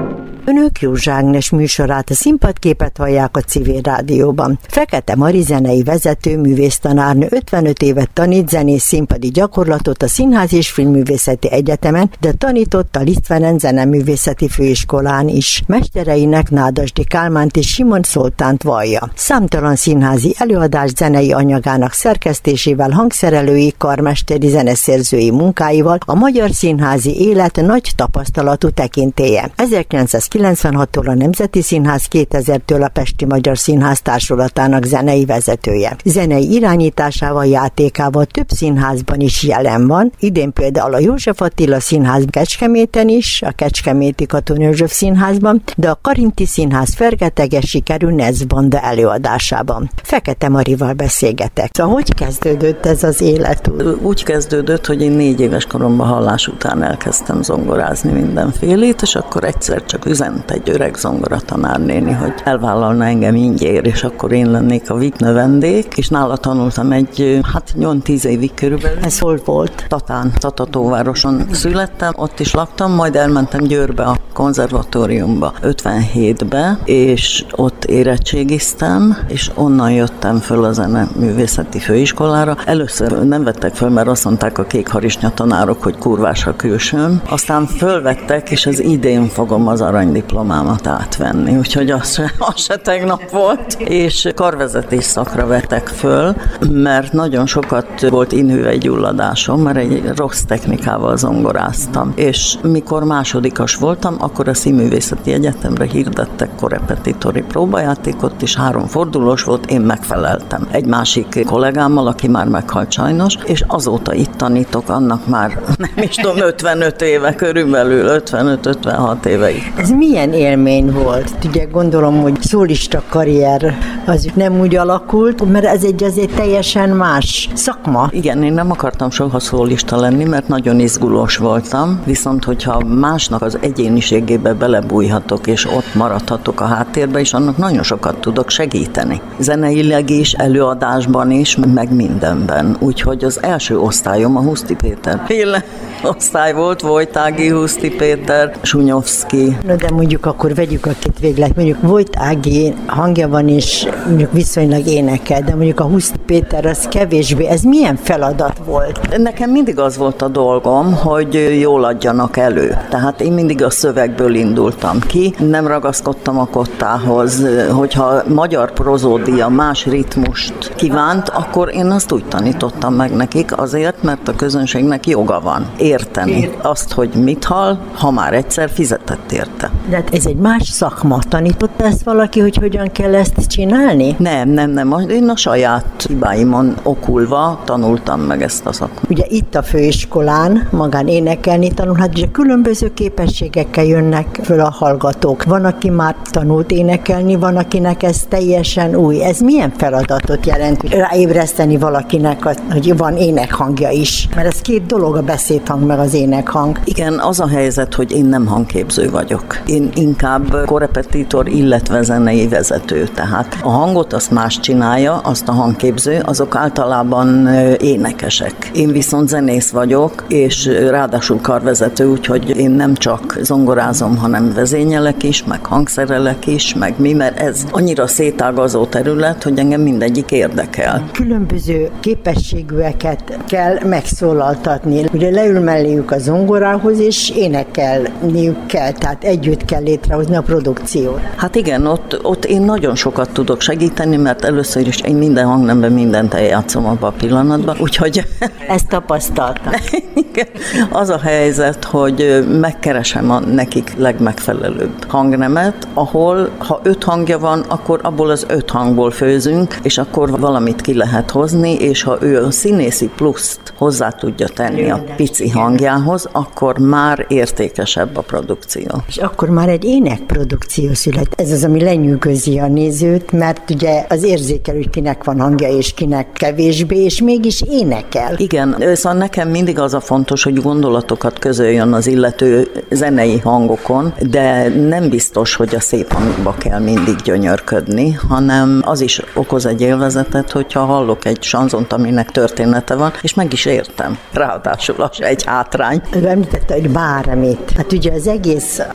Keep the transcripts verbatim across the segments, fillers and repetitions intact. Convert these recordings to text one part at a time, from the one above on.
Önök Józsa Ágnes műsorát, a Színpadképet hallják a Civil Rádióban. Fekete Mari zenei vezető művésztanárnő ötvenöt évet tanít zenész színpadi gyakorlatot a Színház és Filmművészeti Egyetemen, de tanított a Liszt Ferenc Zeneművészeti Főiskolán is. Mestereinek Nádasdy Kálmánt és Simon Zoltánt vallja. Számtalan színházi előadás zenei anyagának szerkesztésével, hangszerelői, karmesteri, zeneszerzői munkáival a magyar színházi élet nagy tapasztalatú tekintélye. ezerkilencszázkilencvenhattól a Nemzeti Színház, kétezertől a Pesti Magyar Színház Társulatának zenei vezetője. Zenei irányításával, játékával több színházban is jelen van, idén például a József Attila Színház Kecskeméten is, a Kecskeméti Katona József Színházban, de a Karinti Színház fergeteges sikerű Nezbanda előadásában. Fekete Marival beszélgetek. Szóval hogy kezdődött ez az élet? Úgy kezdődött, hogy én négy éves koromban hallás után elkezdtem zongorázni mindenfélét, és akkor egyszer csak üzent egy öreg zongoratanárnéni, hogy elvállalna engem ingyér, és akkor én lennék a vé i té növendék, és nála tanultam egy, hát nyolc tíz évig körülbelül. Ez hol volt? Tatán, Tatatóvároson születtem, ott is laktam, majd elmentem Győrbe a konzervatóriumba ötvenhétbe, és ott érettségiztem, és onnan jöttem föl a Zeneművészeti Főiskolára. Először nem vettek föl, mert azt mondták a kékharisnya tanárok, hogy kurvás a külsőm. Aztán fölvettek, és az idén fogom az aranydiplomámat átvenni, úgyhogy az se, az se tegnap volt. És karvezetés szakra vettek föl, mert nagyon sokat volt inhüvelygyulladásom, mert egy rossz technikával zongoráztam. És mikor másodikas voltam, akkor a Színművészeti Egyetemre hirdettek korepetitori próbajátékot, és három fordulós volt, én megfeleltem. Egy másik kollégámmal, aki már meghalt sajnos, és azóta itt tanítok, annak már nem is tudom, ötvenöt éve körülbelül, ötvenöt-ötvenhat éve itt. Ez milyen élmény volt? Ugye gondolom, hogy szólista karrier az nem úgy alakult, mert ez egy azért teljesen más szakma. Igen, én nem akartam soha szólista lenni, mert nagyon izgulós voltam, viszont hogyha másnak az egyéniségébe belebújhatok, és ott maradhatok a háttérbe, és annak nagyon sokat tudok segíteni. Zeneileg is, előadásban is, meg mindenben. Úgyhogy az első osztályom a Huszti Péter féle osztály volt, Vojtági, Huszti Péter, Sunyovszki. No, de mondjuk akkor vegyük a két véglet, mondjuk Vojtági hangja van, és mondjuk viszonylag énekel, de mondjuk a Huszti Péter az kevésbé. Ez milyen feladat volt? Nekem mindig az volt a dolgom, hogy jól adjanak elő. Tehát én mindig a szövegből indultam ki, nem ragaszkodtam a kottához. Hogyha magyar prozódia más ritmust kívánt, akkor én azt úgy tanítottam meg nekik azért, mert a közönségnek joga van érteni azt, hogy mit hall, ha már egyszer fizetett érte. De ez egy más szakma. Tanította ezt valaki, hogy hogyan kell ezt csinálni? Nem, nem, nem. Én a saját hibáimon okulva tanultam meg ezt a szakmát. Ugye itt a főiskolán magán énekelni tanulhat, ugye különböző képességekkel jönnek föl a hallgatók. Van, aki már tanult énekelni, van, akinek ez teljesen új. Ez milyen feladatot jelent, hogy ráébreszteni valakinek, hogy van énekhangja is? Mert ez két dolog, a beszédhang meg az énekhang. Igen, az a helyzet, hogy én nem hangképző vagyok. Én inkább korepetitor, illetve zenei vezető. Tehát a hangot azt más csinálja, azt a hangképző, azok általában énekesek. Én viszont zenész vagyok, és ráadásul karvezető, úgyhogy én nem csak zongorázom, hanem vezényelek is, meg hangszerelek is, meg mi, mert ez annyira szétágazó terület, hogy engem mindegyik érdekel. Különböző képességűeket kell megszólaltatni. Ugye leül melléjük a zongorához, és énekelniük kell, tehát együtt kell létrehozni a produkciót. Hát igen, ott, ott én nagyon sokat tudok segíteni, mert először is én minden hangnemben mindent eljátszom abban a pillanatban, úgyhogy... Ezt tapasztaltam. Igen, az a helyzet, hogy megkeresem a nekik legmegfelelőbb hangnemet, ahol ha öt hangja van, akkor abból az öt hangból főzünk, és akkor valamit ki lehet hozni, és ha ő a színészi pluszt hozzá tudja tenni a pici hangjához, akkor már értékesebb a produkció. És akkor már egy énekprodukció szület. Ez az, ami lenyűgözi a nézőt, mert ugye az érzékel, hogy kinek van hangja, és kinek kevésbé, és mégis énekel. Igen, szóval nekem mindig az a fontos, hogy gondolatokat közöljön az illető zenei hangokon, de nem biztos, hogy a szép hangba kell mindig gyönyörködni, hanem az is okoz egy élvezetet, hogyha hallok egy sanzont, aminek története van, és meg is értem. Ráadásul az egy hátrány. Ő említette, hogy bármit. Hát ugye az egész színház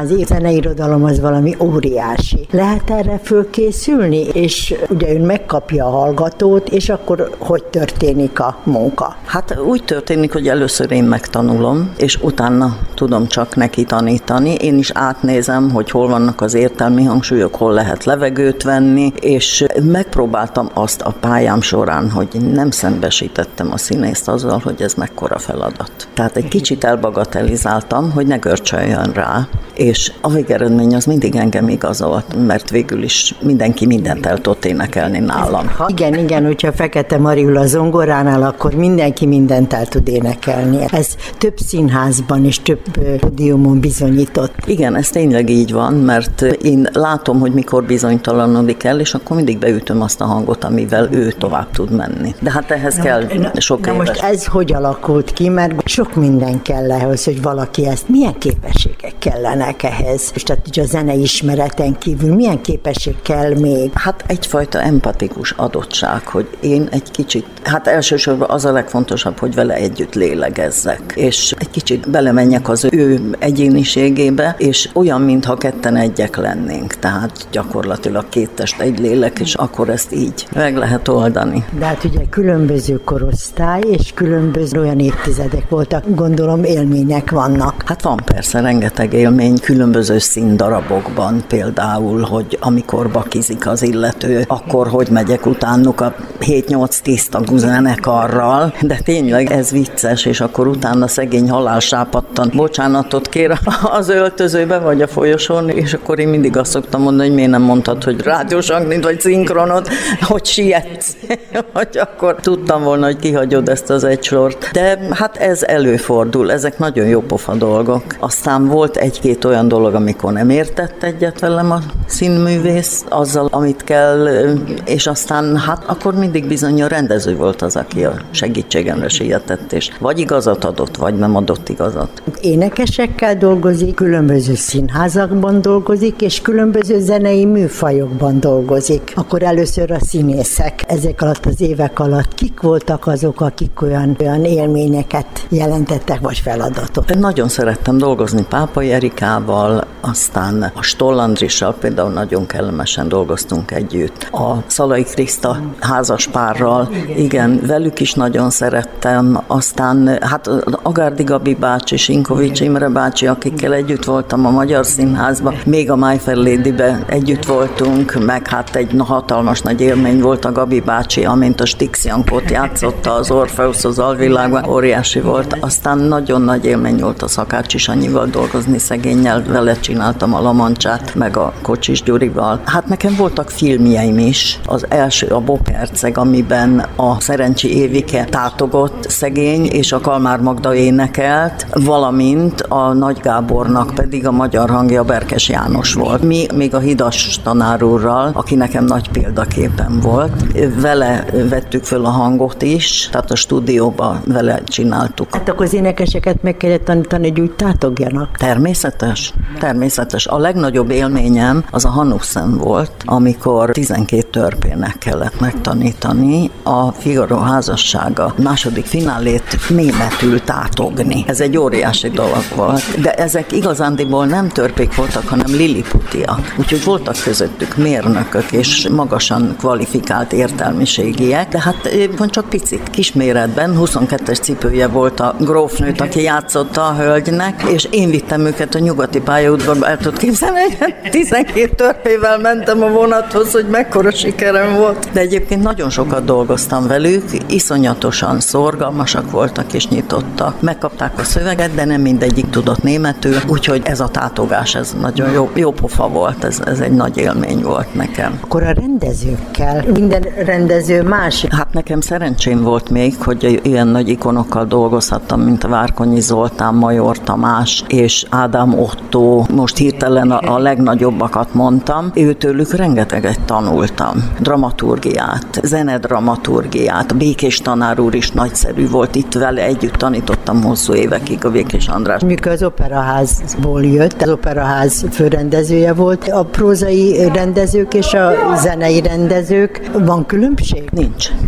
színházi zeneirodalom az valami óriási. Lehet erre fölkészülni, és ugye ön megkapja a hallgatót, és akkor hogy történik a munka? Hát úgy történik, hogy először én megtanulom, és utána tudom csak neki tanítani. Én is átnézem, hogy hol vannak az értelmi hangsúlyok, hol lehet levegőt venni, és megpróbáltam azt a pályám során, hogy nem szembesítettem a színészt azzal, hogy ez mekkora feladat. Tehát egy kicsit elbagatelizáltam, hogy ne görcsöljön rá, és a végeredmény az mindig engem igazolt, mert végül is mindenki mindent el tudott énekelni nálam. Ha, igen, igen, hogyha Fekete Mari ül a zongoránál, akkor mindenki mindent el tud énekelni. Ez több színházban és több pódiumon bizonyított. Igen, ez tényleg így van, mert én látom, hogy mikor bizonytalanodik el, és akkor mindig beütöm azt a hangot, amivel ő tovább tud menni. De hát ehhez na, kell na, sok na éves. Most ez hogy alakult ki, mert sok minden kell ehhez, hogy valaki ezt, milyen képességek kellenek ehhez? És tehát ugye a zenei ismereten kívül milyen képesség kell még? Hát egyfajta empatikus adottság, hogy én egy kicsit, hát elsősorban az a legfontosabb, hogy vele együtt lélegezzek, és egy kicsit belemenjek az ő egyéniségébe, és olyan, mintha ketten egyek lennénk, tehát gyakorlatilag két test, egy lélek, és akkor ezt így meg lehet oldani. De hát ugye különböző korosztály, és különböző olyan évtizedek voltak, gondolom élmények vannak. Hát van persze rengeteg élmény, különböző színdarabokban, például, hogy amikor bakizik az illető, akkor hogy megyek utánuk a hét-nyolc-tíz tagú zenekarral, de tényleg ez vicces, és akkor utána szegény halálsápattan bocsánatot kér az öltözőbe, vagy a folyosón, és akkor én mindig azt szoktam mondani, hogy miért nem mondtad, hogy rádiós hangnyt, vagy szinkronot, hogy sietsz, hogy akkor tudtam volna, hogy kihagyod ezt az egy sort. De hát ez előfordul, ezek nagyon jó pofa dolgok. Aztán volt egy-két olyan dolog, amikor nem értett egyet velem a színművész, azzal, amit kell, és aztán hát akkor mindig bizony a rendező volt az, aki a segítségemre sietett, és vagy igazat adott, vagy nem adott igazat. Énekesekkel dolgozik, különböző színházakban dolgozik, és különböző zenei műfajokban dolgozik. Akkor először a színészek. Ezek alatt az évek alatt kik voltak azok, akik olyan, olyan élményeket jelentettek, vagy feladatot? Én nagyon szerettem dolgozni Pápai Erikával, aztán a Stoll Andrissal például nagyon kellemesen dolgoztunk együtt. A Szalai Kriszta házaspárral, igen, igen, velük is nagyon szerettem. Aztán hát Agárdi Gabi bácsi, Sinkovics Imre bácsi, akikkel együtt voltam a Magyar Színházban, még a My Fair Lady-be együtt voltunk, meg hát egy hatalmas nagy élmény volt a Gabi bácsi, amint a Stix Jankót játszotta az Orfeusz az alvilágban, óriási volt. Aztán nagyon nagy élmény volt a Szakácsi Sanyival dolgozni, szegénnyel, vele csináltam a Lamancsát, meg a Kocsis Gyurival. Hát nekem voltak filmjeim is. Az első a Bokerceg, amiben a Szerencsi Évike tátogott szegény, és a Kalmár Magda énekelt, valamint a Nagy Gábornak pedig a magyar hangja Berkes János volt. Mi még a Hidas tanár úrral, aki nekem nagy példaképen volt, vele vettük föl a hangot is, tehát a stúdióban vele csináltuk. Hát akkor az énekeseket meg kellett tanítani, hogy úgy tátogjanak. Természetes, természetes. A legnagyobb élményem az a Hanussen volt, amikor tizenkét törpének kellett megtanítani a Figaro házassága második finálét németül tátogni. Ez egy óriási dolog volt, de ezek igazándiból nem törpék voltak, hanem liliputiak. Úgyhogy voltak közöttük mérnökök és magasan kvalifikált értelmiségiek, de hát csak picit kisméretben, huszonkettes cipője volt a grófnőt, aki játszotta a hölgynek, és én vittem őket a nyugati pályaudvarba, el tudod képzelni, hogy tizenkét törpével mentem a vonathoz, hogy mekkora sikerem volt. De egyébként nagyon sokat dolgoztam velük, iszonyatosan szorgalmasak voltak és nyitottak. Megkapták a szöveget, de nem mindegyik tudott németül, úgyhogy ez a tátogás, ez nagyon jó, jó pofa volt, ez, ez egy nagy élmény volt nekem. Akkor a rendezőkkel, minden rendező más. Hát nekem szerencsém volt még, hogy ilyen nagy ikonokkal dolgozhattam, mint a Várkonyi Zoltán, Major Tamás és Ádám Ottó, most hirtelen a, a legnagyobbakat mondtam, őtőlük rengeteget tanultam. Dramaturgiát, zenedramaturgiát, a Békés tanár úr is nagyszerű volt, itt vele együtt tanítottam hosszú évekig a Békés András. Mikor az Operaházból jött, az Operaház főrendezője volt, a prózai rendezők és a zenei rendezők, van különbség? Nincs.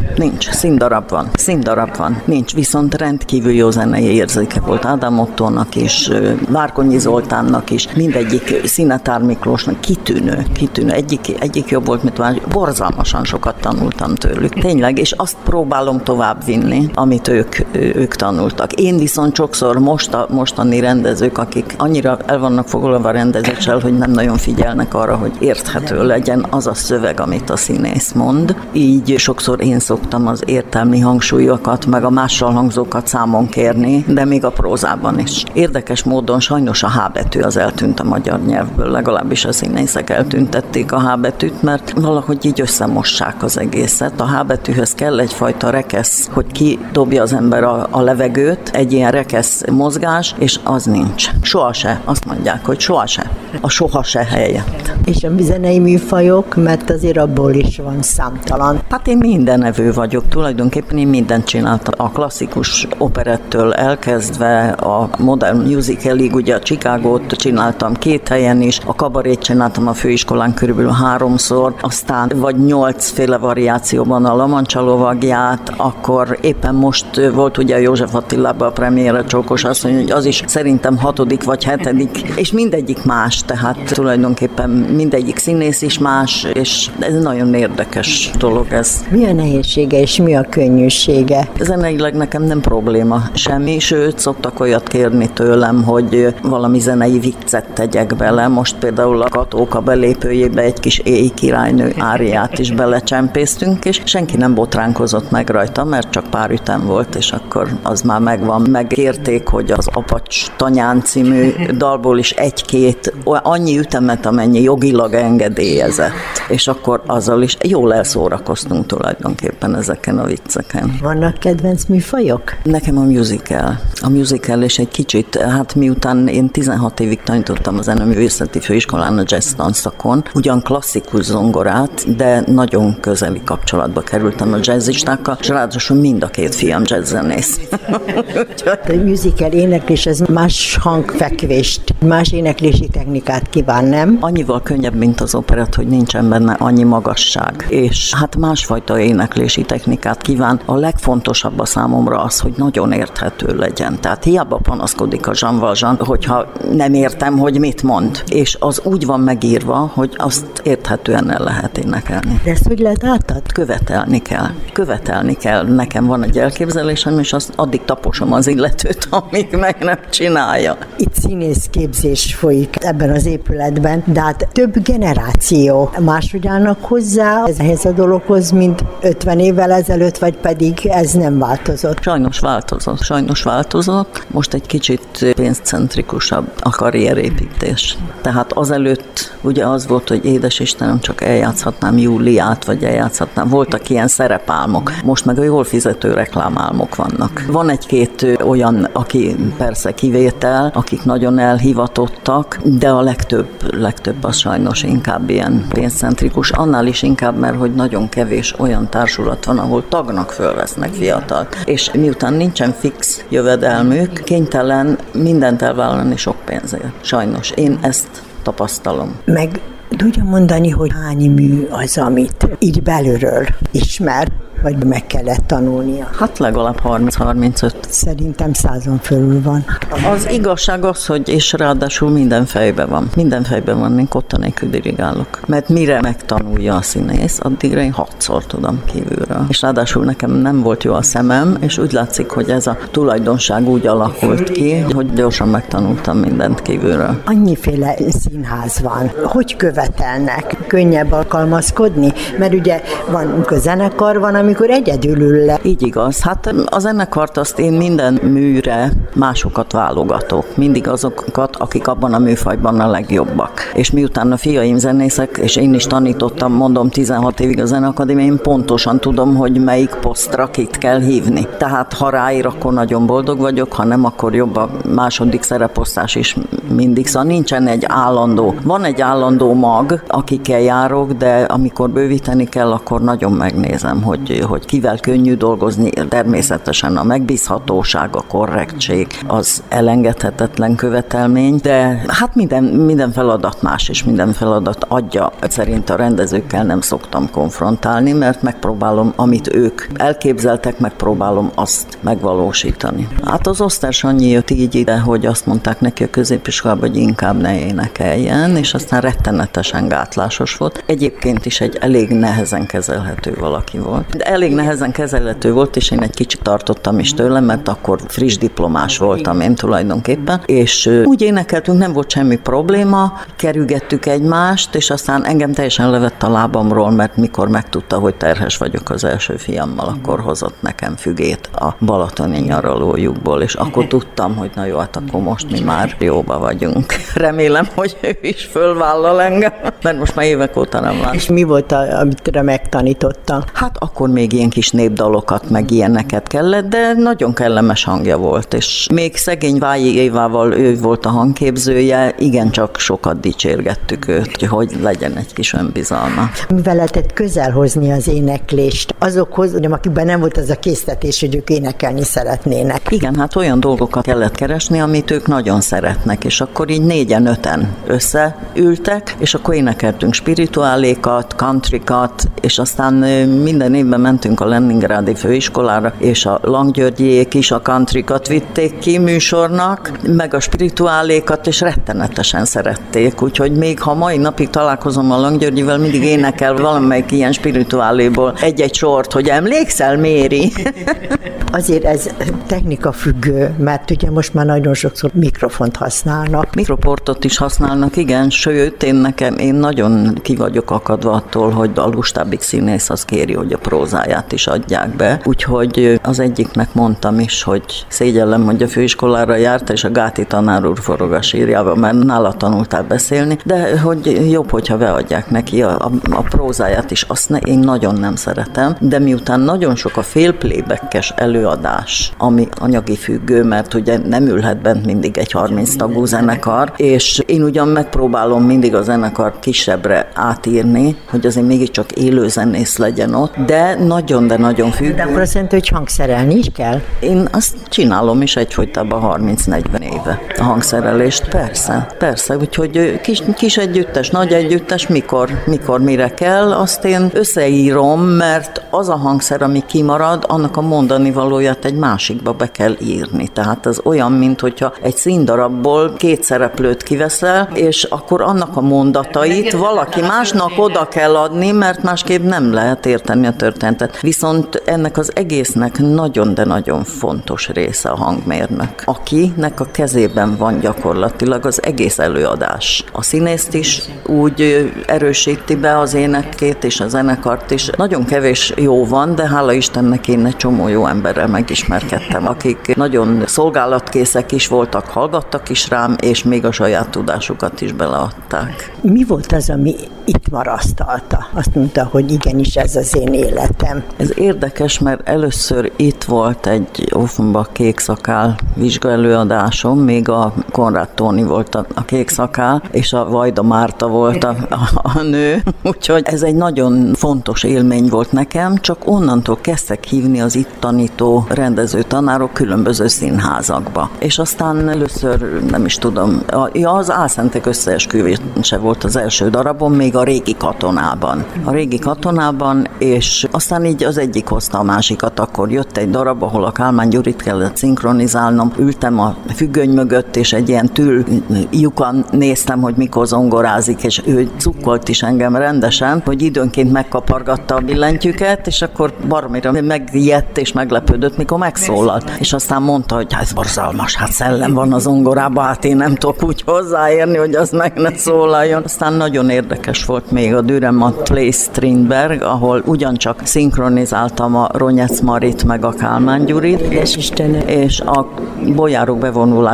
nincs. Színdarab van. Színdarab van. Nincs. Viszont rendkívül jó zenei érzéke volt Ádám Ottónak is, Várkonyi Zoltánnak is, mindegyik Szinetár Miklósnak kitűnő, kitűnő. Egyik, egyik jobb volt, mint más. Borzalmasan sokat tanultam tőlük. Tényleg, és azt próbálom tovább vinni, amit ők, ők tanultak. Én viszont sokszor most a mostani rendezők, akik annyira el vannak foglalva a rendezéssel, hogy nem nagyon figyelnek arra, hogy érthető legyen az a szöveg, amit a színész mond. Így sokszor én szoktam az értelmi hangsúlyokat, meg a mással hangzókat számon kérni, de még a prózában is. Érdekes módon sajnos a H betű az eltűnt a magyar nyelvből, legalábbis a színészek eltüntették a H betűt, mert valahogy így összemossák az egészet. A H betűhöz kell egyfajta rekesz, hogy kidobja az ember a, a levegőt, egy ilyen rekesz mozgás, és az nincs. Soha se. Azt mondják, hogy soha se. A soha se helyett. És a zenei műfajok, mert azért abból is van számtalan. Hát én mindenevő vagyok, tulajdonképpen én mindent csináltam. A klasszikus operettől elkezdve a modern musicalig, ugye a Chicagót csináltam két helyen is, a kabarét csináltam a főiskolán körülbelül háromszor, aztán vagy nyolcféle variációban a La Mancha lovagját, akkor éppen most volt ugye a József Attilában a premiére Csókos asszony, hogy az is szerintem hatodik vagy hetedik, és mindegyik más, tehát tulajdonképpen mindegyik színész is más, és ez nagyon érdekes dolog ez. Mi a nehézsége és mi a könnyűsége? Zeneileg nekem nem probléma semmi, sőt szoktak olyat kérni tőlem, hogy valami zenei viccet tegyek bele. Most például a Katóka belépőjébe egy kis éj királynő áriát is belecsempésztünk, és senki nem botránkozott meg rajta, mert csak pár ütem volt, és akkor az már megvan. Megkérték, hogy az Apacs Tanyán című dalból is egy-két, annyi ütemet, amennyi jogilag engedélyezett, és akkor azzal is jól elszórakoztunk tulajdonképpen ezeken a vicceken. Vannak kedvenc műfajok? Nekem a musical. A musical és egy kicsit, hát miután én tizenhat évig tanítottam a Zeneművészeti Főiskolán a jazz tanszakon, ugyan klasszikus zongorát, de nagyon közeli kapcsolatba kerültem a jazzistákkal, és ráadásul mind a két fiam jazzzenész. A musical éneklés az más hangfekvést, más éneklési technikát kíván, nem? Annyival könnyebb, mint az operett, hogy nincsen benne annyi magasság, és hát másfajta éneklési technikát kíván. A legfontosabb a számomra az, hogy nagyon érthető legyen. Tehát hiába panaszkodik a Jean Valjean, hogyha nem értem, hogy mit mond. És az úgy van megírva, hogy azt érthetően el lehet énekelni. De ezt hogy lehet átadni? Követelni kell. Követelni kell. Nekem van egy elképzelésem, és azt addig taposom az illetőt, amíg meg nem csinálja. Itt színészképzés folyik ebben az épületben, de hát több generáció máshogy állnak hozzá ehhez a dologhoz, mint ötven évvel ezelőtt, vagy pedig ez nem változott? Sajnos változott, sajnos változott. Most egy kicsit pénzcentrikusabb a karrierépítés. Tehát azelőtt ugye az volt, hogy édes Istenem, csak eljátszhatnám Júliát, vagy eljátszhatnám. Voltak ilyen szerepálmok. Most meg a jól fizető reklámálmok vannak. Van egy-két olyan, aki persze kivétel, akik nagyon elhivatottak, de a legtöbb, legtöbb az sajnos inkább ilyen pénzcentrikus. Annál is inkább, mert hogy nagyon kevés olyan társulat van, ahol tagnak fölvesznek fiatalt. És miután nincsen fix jövedelmük, kénytelen mindent elvállalni sok pénzért. Sajnos. Én ezt tapasztalom. Meg tudja mondani, hogy hány mű az, amit így belülről ismer, vagy meg kellett tanulnia? Hát legalább harminc-harmincöt. Szerintem százon fölül van. Az igazság az, hogy és ráadásul minden fejben van. Minden fejben van, én kotta nélkül dirigálok. Mert mire megtanulja a színész, addigra én hatszor tudom kívülről. És ráadásul nekem nem volt jó a szemem, és úgy látszik, hogy ez a tulajdonság úgy alakult ki, hogy gyorsan megtanultam mindent kívülről. Annyiféle színház van. Hogy követelnek? Könnyebb alkalmazkodni? Mert ugye van zenekar, van, amikor egyedül ül le. Így igaz. Hát a zenekart azt én minden műre másokat válogatok. Mindig azokat, akik abban a műfajban a legjobbak. És miután a fiaim zenészek, és én is tanítottam, mondom, tizenhat évig a Zeneakadémián, én pontosan tudom, hogy melyik posztra kit kell hívni. Tehát ha ráír, akkor nagyon boldog vagyok, ha nem, akkor jobb a második szereposztás is mindig. Szóval nincsen egy állandó. Van egy állandó mag, akikkel járok, de amikor bővíteni kell, akkor nagyon megnézem, hogy hogy, hogy kivel könnyű dolgozni, természetesen a megbízhatóság, a korrektség az elengedhetetlen követelmény, de hát minden, minden feladat más, és minden feladat adja. Szerint a rendezőkkel nem szoktam konfrontálni, mert megpróbálom, amit ők elképzeltek, megpróbálom azt megvalósítani. Hát az Oszter Sanyi jött így ide, hogy azt mondták neki a középiskolában, hogy inkább ne énekeljen, és aztán rettenetesen gátlásos volt. Egyébként is egy elég nehezen kezelhető valaki volt. De elég nehezen kezelhető volt, és én egy kicsit tartottam is tőle, mert akkor friss diplomás voltam én tulajdonképpen, és úgy énekeltünk, nem volt semmi probléma, kerülgettük egymást, és aztán engem teljesen levett a lábamról, mert mikor megtudta, hogy terhes vagyok az első fiammal, akkor hozott nekem fügét a balatoni nyaralójukból, és akkor tudtam, hogy na jó, hát akkor most mi már jóba vagyunk. Remélem, hogy ő is fölvállal engem, mert most már évek óta nem lát. És mi volt, amit megtanította? Hát akkor még ilyen kis népdalokat, meg ilyeneket kellett, de nagyon kellemes hangja volt, és még szegény Vályi Évával ő volt a hangképzője, igencsak sokat dicsérgettük őt, hogy legyen egy kis önbizalma. Mivel lehetett közel hozni az éneklést azokhoz, akikben nem volt az a késztetés, hogy ők énekelni szeretnének? Igen, hát olyan dolgokat kellett keresni, amit ők nagyon szeretnek, és akkor így négyen, öten összeültek, és akkor énekeltünk spirituálékat, countrykat, és aztán minden évben mentünk a Leningrádi főiskolára, és a Langgyörgyiék is a countrykat vitték ki műsornak, meg a spirituálékat, és rettenetesen szerették, úgyhogy még ha mai napig találkozom a Langgyörgyivel, mindig énekel valamelyik ilyen spirituáléból egy-egy sort, hogy emlékszel, Méri? Azért ez technika függő, mert ugye most már nagyon sokszor mikrofont használnak. Mikroportot is használnak, igen, sőt, én nekem, én nagyon ki vagyok akadva attól, hogy a lustábbik színész az kéri, hogy a prózáját is adják be. Úgyhogy az egyiknek mondtam is, hogy szégyellem, hogy a főiskolára járta, és a Gáti tanár úr forog a sírjába, mert nála tanultál beszélni, de hogy jobb, hogyha beadják neki a, a, a prózáját is, azt ne, én nagyon nem szeretem, de miután nagyon sok a félplébekkes előadás, ami anyagi függő, mert ugye nem ülhet bent mindig egy harminc tagú zenekar, és én ugyan megpróbálom mindig a zenekar kisebbre átírni, hogy azért mégiscsak élőzenész legyen ott, de nagyon, de nagyon függő. De akkor azt jelenti, hogy hangszerelni is kell? Én azt csinálom is egyfolytában harminc-negyven éve. A hangszerelést, persze, persze, úgyhogy kis, kis együttes, nagy együttes, mikor, mikor mire kell, azt én összeírom, mert az a hangszer, ami kimarad, annak a mondani valóját egy másikba be kell írni. Tehát ez olyan, mint hogyha egy színdarabból két szereplőt kiveszel, és akkor annak a mondatait valaki másnak oda kell adni, mert másképp nem lehet érteni a történetet. Viszont ennek az egésznek nagyon, de nagyon fontos része a hangmérnök, akinek a kezében van gyakorlatilag az egész előadás. A színészt is úgy erősíti be az énekét és a zenekart is. Nagyon kevés jó van, de hála Istennek én egy csomó jó emberrel megismerkedtem, akik nagyon szolgálatkészek is voltak, hallgattak is rám, és még a saját tudásukat is beleadták. Mi volt az, ami itt marasztalta? Azt mondta, hogy igenis ez az én életem. Ez érdekes, mert először itt volt egy Offenbach kék szakál vizsgaelőadásom, még a Konrád Tóni volt a, a kék szakál, és a Vajda Márta volt a, a, a nő, úgyhogy ez egy nagyon fontos élmény volt nekem, csak onnantól kezdtek hívni az itt tanító rendező tanárok különböző színházakba. És aztán először, nem is tudom, a, ja, az Álszentek összeesküvése volt az első darabom, még a Régi katonában. A Régi katonában, és aztán így az egyik hozta a másikat, akkor jött egy darab, ahol a Kálmán Gyurit kellett szinkronizálnom, ültem a függöny mögött, és egy ilyen tül lyukan néztem, hogy mikor zongorázik, és ő cukkolt is engem rendesen, hogy időnként megkapargatta a billentyűket, és akkor baromira megijedt és meglepődött, mikor megszólalt. És aztán mondta, hogy hát borzalmas, hát szellem van a zongorában, hát én nem tudok úgy hozzáérni, hogy az meg ne szólaljon. Aztán nagyon érdekes volt még a Dürrenmatt Play Strindberg, ahol ugyancsak szinkronizáltam a Ronyec Marit meg a Kálmán Gyurit, és, és a bolyárok bevonulás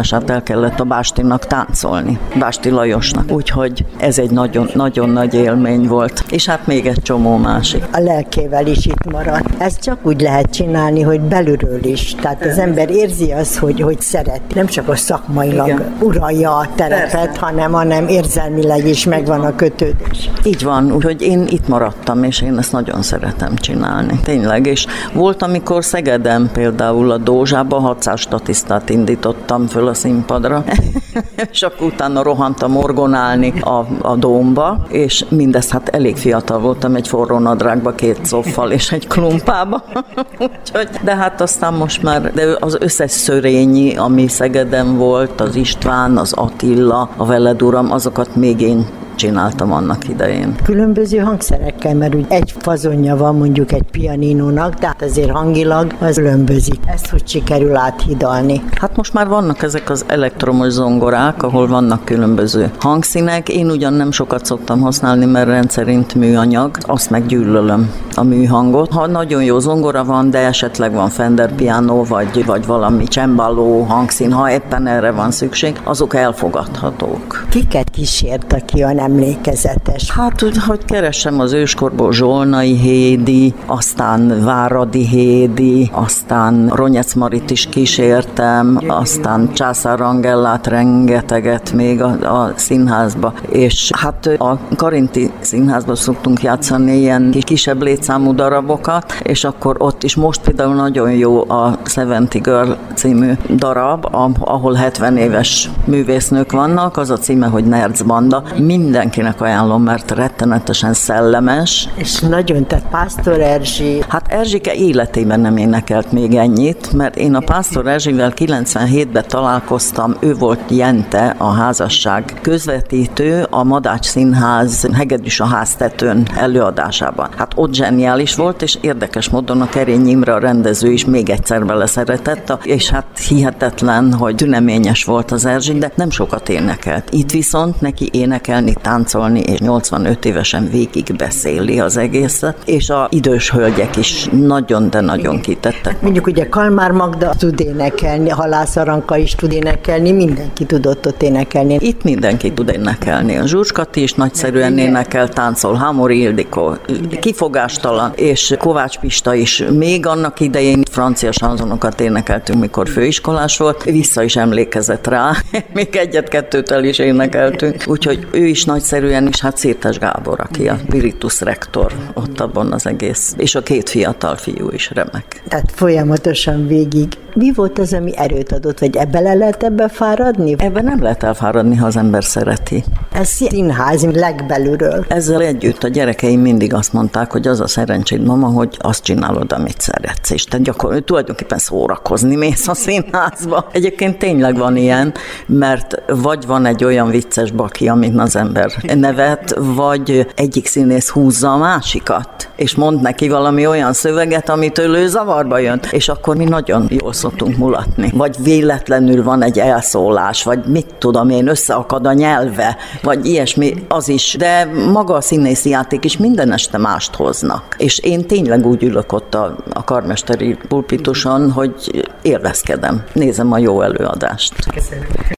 előadását el kellett a Bástinak táncolni, Básti Lajosnak. Úgyhogy ez egy nagyon, nagyon nagy élmény volt. És hát még egy csomó másik. A lelkével is itt maradt. Ezt csak úgy lehet csinálni, hogy belülről is. Tehát az ember érzi azt, hogy, hogy szeret. Nem csak a szakmailag igen. uralja a terepet, hanem, hanem érzelmileg is megvan a kötődés. Így van, úgyhogy én itt maradtam, és én ezt nagyon szeretem csinálni. Tényleg, és volt, amikor Szegeden például a Dózsában hatszáz statisztát indítottam föl a színpadra, és akkor utána rohantam orgonálni a, a Dómba, és mindezt hát elég fiatal voltam, egy forró nadrágba, két szoffal és egy klumpába. Úgyhogy, de hát aztán most már, de az összes Szörényi, ami Szegeden volt, az István, az Attila, a Veled Uram, azokat még én csináltam annak idején. Különböző hangszerekkel, mert úgy egy fazonja van mondjuk egy pianinónak, de hát azért hangilag az különbözik. Ezt hogy sikerül áthidalni? Hát most már vannak ezek az elektromos zongorák, ahol vannak különböző hangszínek. Én ugyan nem sokat szoktam használni, mert rendszerint műanyag, azt meg gyűlölöm a műhangot. Ha nagyon jó zongora van, de esetleg van Fender piano, vagy, vagy valami cemballó hangszín, ha éppen erre van szükség, azok elfogadhatók. Kiket kísért, aki olyan emlékezetes? Hát, úgy, hogy keresem az őskorból Zsolnai Hédi, aztán Váradi Hédi, aztán Ronyec Marit is kísértem, aztán Császár Angellát rengeteget még a, a színházba, és hát a Karinti Színházban szoktunk játszani ilyen kisebb létszámú darabokat, és akkor ott is most például nagyon jó a hetven Girl című darab, ahol hetven éves művésznők vannak, az a címe, hogy Nerc Banda. Mindenkinek ajánlom, mert rettenetesen szellemes. És nagyon, tehát Pásztor Erzsi. Hát Erzsike életében nem énekelt még ennyit, mert én a Pásztor Erzsivel kilencvenhétben találkoztam, ő volt Jente, a házasság közvetítő a Madács Színház Hegedűs a háztetőn előadásában. Hát ott zseniális volt, és érdekes módon a Kerény Imre, a rendező is még egyszer beleszeretett, és hát hihetetlen, hogy tüneményes volt az Erzsi, de nem sokat énekelt. Itt viszont neki énekelni, táncolni, és nyolcvanöt évesen végig beszéli az egészet, és a idős hölgyek is nagyon, de nagyon kitettek. Mondjuk ugye Kalmár Magda tud énekelni, Halász Aranka is tud énekelni, mindenki tudott ott énekelni. Itt mindenki tud énekelni. A Zsurskati is nagyszerűen énekel, táncol, Hámori Ildikó, kifogástalan, és Kovács Pista is. Még annak idején francia sanzonokat énekeltünk, mikor főiskolás volt, vissza is emlékezett rá, még egyet-kettőt el is énekeltünk, úgyhogy ő is nagyszerűen, és hát Szirtes Gábor, aki a Spiritus rektor ott abban az egész, és a két fiatal fiú is remek. Tehát folyamatosan végig. Mi volt az, ami erőt adott, vagy ebbe le lehet ebbe fáradni? Ebben nem lehet elfáradni, ha az ember szereti. Ez színház legbelülről. Ezzel együtt a gyerekeim mindig azt mondták, hogy az a szerencséd, mama, hogy azt csinálod, amit szeretsz, és te gyakor- tulajdonképpen szórakozni mész a színházba. Egyébként tényleg van ilyen, mert vagy van egy olyan vicces baki, amit az ember nevet, vagy egyik színész húzza a másikat, és mond neki valami olyan szöveget, amitől ő zavarba jön, és akkor mi nagyon jól szoktunk mulatni. Vagy véletlenül van egy elszólás, vagy mit tudom én, összeakad a nyelve, vagy ilyesmi, az is. De maga a színészi játék is minden este mást hoznak. És én tényleg úgy ülök ott a, a karmesteri pulpituson, hogy élvezkedem. Nézem a jó előadást. Köszönöm.